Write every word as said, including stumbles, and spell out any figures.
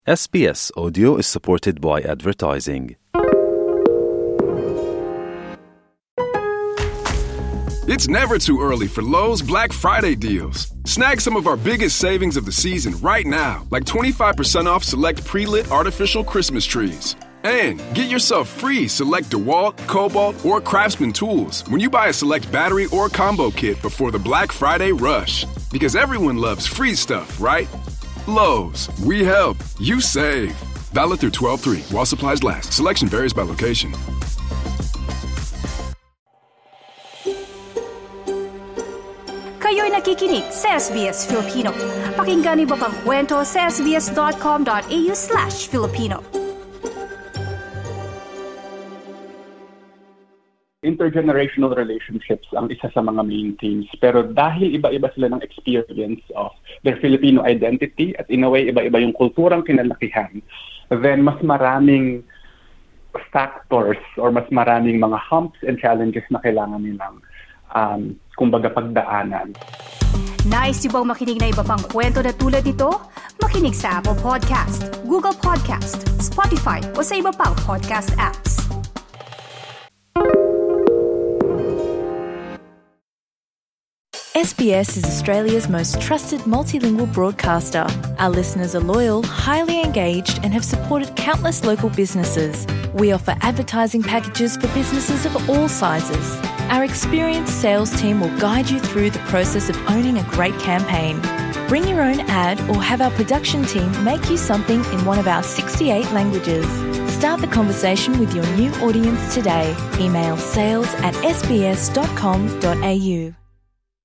S B S Audio is supported by advertising. It's never too early for Lowe's Black Friday deals. Snag some of our biggest savings of the season right now, like twenty-five percent off select pre-lit artificial Christmas trees. And get yourself free select DeWalt, Cobalt, or Craftsman tools when you buy a select battery or combo kit before the Black Friday rush. Because everyone loves free stuff, right? Lowe's, we help, you save. Valid through twelve three while supplies last. Selection varies by location. Kayo'y nakikinig sa S B S Filipino. Pakinggan niyo pang kwento sa sbs.com.au slash Filipino. Intergenerational relationships ang isa sa mga main themes. Pero dahil iba-iba sila ng experience of their Filipino identity at in a way iba-iba yung kulturang kinalakihan, then mas maraming factors or mas maraming mga humps and challenges na kailangan nilang um, kumbaga pagdaanan. Nice niyo bang makinig na iba pang kwento na tulad ito? Makinig sa Apple Podcast, Google Podcast, Spotify o sa iba pang podcast apps. S B S is Australia's most trusted multilingual broadcaster. Our listeners are loyal, highly engaged, and have supported countless local businesses. We offer advertising packages for businesses of all sizes. Our experienced sales team will guide you through the process of owning a great campaign. Bring your own ad or have our production team make you something in one of our sixty-eight languages. Start the conversation with your new audience today. Email sales at s b s dot com dot a u.